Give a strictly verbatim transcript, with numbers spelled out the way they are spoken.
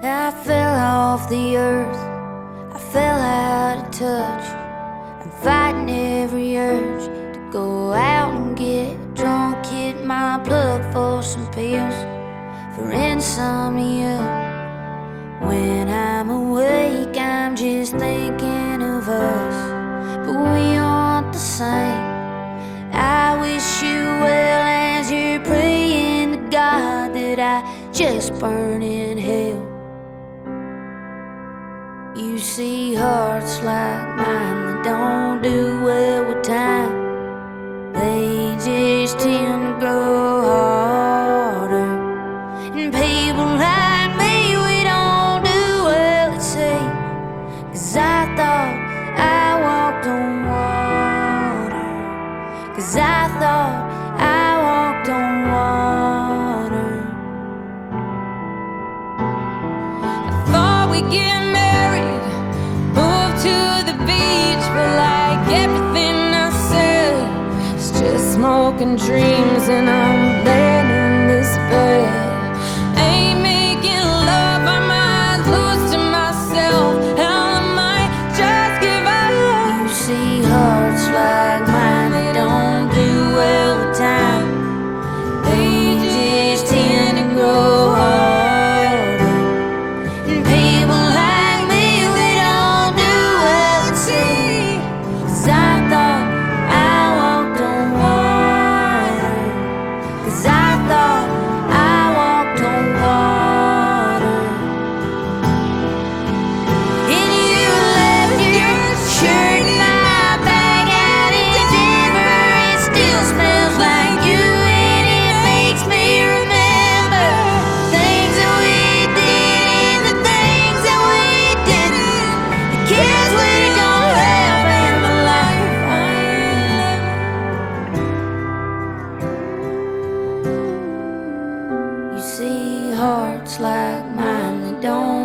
I fell off the earth, I fell out of touch. I'm fighting every urge to go out and get drunk, hit my plug for some pills for insomnia. When I'm awake, I'm just thinking of us, but we aren't the same. I wish you well as you're praying to God that I just burn in hell. You see hearts like mine that don't do well with time. They just tend to grow harder. And people like me, we don't do well at sea. 'Cause I thought I walked on water. 'Cause I thought I walked on water. I thought we'd get married, move to the beach, but like everything I said, it's just smoke and dreams, and I'm laying in this bed. Ain't making love, I might lose to myself. Hell, I might just give up. You see hearts like mine that don't do well with time. They just tend to grow harder. And people like me, we don't do well at sea. 'Cause I thought I walked on water. 'Cause I thought I walked on water. And you left your shirt in my bag out in Denver. It still smells like you, and it makes me remember things that we did and the things that we didn't, the kids we don't have, and the life I ain't living. You see hearts like mine that don't